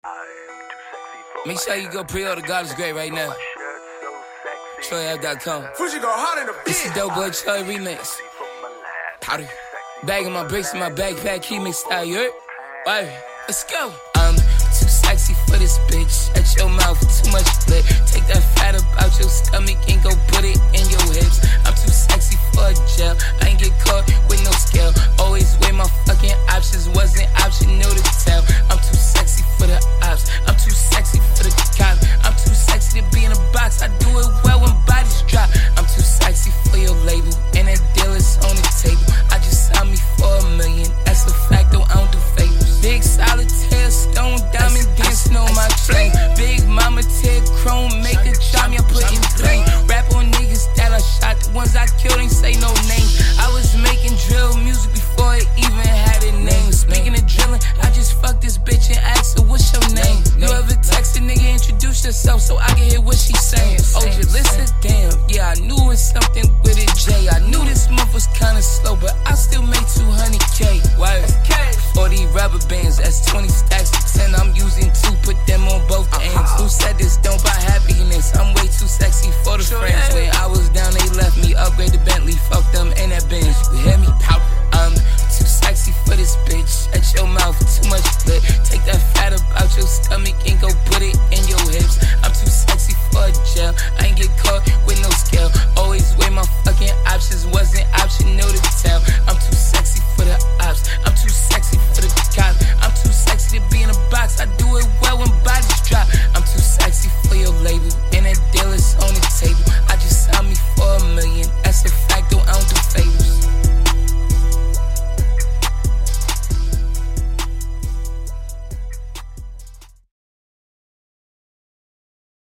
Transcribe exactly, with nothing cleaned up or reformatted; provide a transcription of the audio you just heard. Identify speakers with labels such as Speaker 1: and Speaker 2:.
Speaker 1: Make sure you go pre-order God is Great right now. Troy F dot com.
Speaker 2: Fuji go hard in the bitch.
Speaker 1: It's the Dope Boy Troy remix. Powder. Bagging my bricks in my backpack, keep me style, you heard? Wait, let's go. I'm too sexy for this bitch. At your mouth, too much split. Take that fat up out your stomach and go put it in your hips. I'm too sexy for a gel. I ain't get caught with no scale. Always weigh my fucking options. Wasn't optional to tell. I'm too sexy for the ops. I'm too sexy for the cops. I'm too sexy to be in a box. I do it well when bodies drop. I'm too sexy for your label. And that deal is on the table. I just signed me for a million. That's a fact, though I don't do favors. Big solitaire, stone, diamond, dancing on my chain. Big mama, Ted Chrome, make a chime, you put in blame. Rap on niggas that I shot, the ones I killed ain't say no name. I was making drill music before it even had a name. Speaking of drilling, I just fucked this bitch and asked her, what's your name? You ever text a nigga, introduce yourself so I can hear what she's saying? Oh, Jalissa, damn, yeah, I knew it was something with a J. I knew this month was kinda slow, but I still made two hundred K. Why? forty rubber bands, that's twenty